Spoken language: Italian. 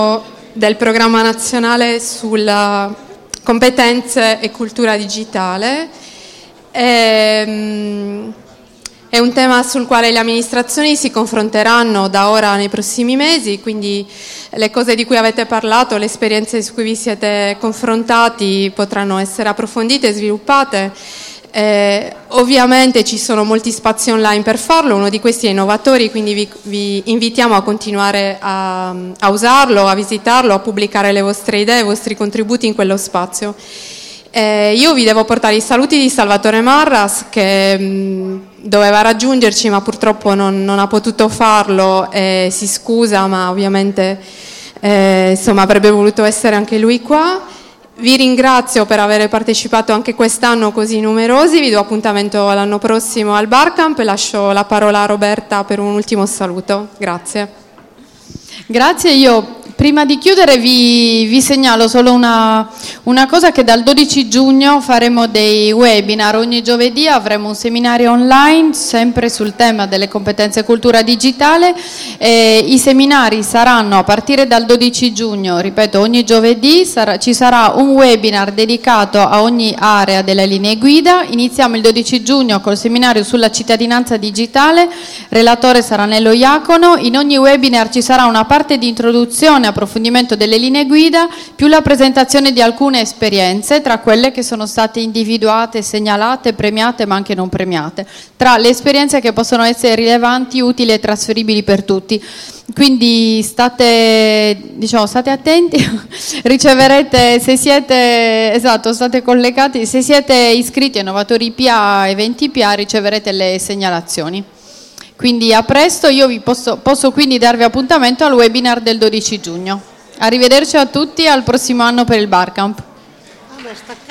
del programma nazionale sulla competenze e cultura digitale. È un tema sul quale le amministrazioni si confronteranno da ora nei prossimi mesi, quindi le cose di cui avete parlato, le esperienze su cui vi siete confrontati potranno essere approfondite e sviluppate. Ovviamente ci sono molti spazi online per farlo, uno di questi è Innovatori, quindi vi invitiamo a continuare a usarlo, a visitarlo, a pubblicare le vostre idee, i vostri contributi in quello spazio. Io vi devo portare i saluti di Salvatore Marras, che doveva raggiungerci ma purtroppo non ha potuto farlo e si scusa, ma ovviamente insomma, avrebbe voluto essere anche lui qua. Vi ringrazio per aver partecipato anche quest'anno così numerosi, vi do appuntamento l'anno prossimo al Barcamp e lascio la parola a Roberta per un ultimo saluto. Grazie. Grazie, io prima di chiudere vi segnalo solo una cosa, che dal 12 giugno faremo dei webinar, ogni giovedì avremo un seminario online sempre sul tema delle competenze e cultura digitale. I seminari saranno a partire dal 12 giugno, ripeto, ogni giovedì ci sarà un webinar dedicato a ogni area delle linee guida. Iniziamo il 12 giugno col seminario sulla cittadinanza digitale, relatore sarà Nello Iacono. In ogni webinar ci sarà una parte di introduzione, approfondimento delle linee guida, più la presentazione di alcune esperienze, tra quelle che sono state individuate, segnalate, premiate ma anche non premiate, tra le esperienze che possono essere rilevanti, utili e trasferibili per tutti. Quindi state attenti, riceverete, se siete, state collegati, se siete iscritti a Innovatori PA, Eventi PA, riceverete le segnalazioni. Quindi a presto, io vi posso quindi darvi appuntamento al webinar del 12 giugno. Arrivederci a tutti, al prossimo anno per il Barcamp.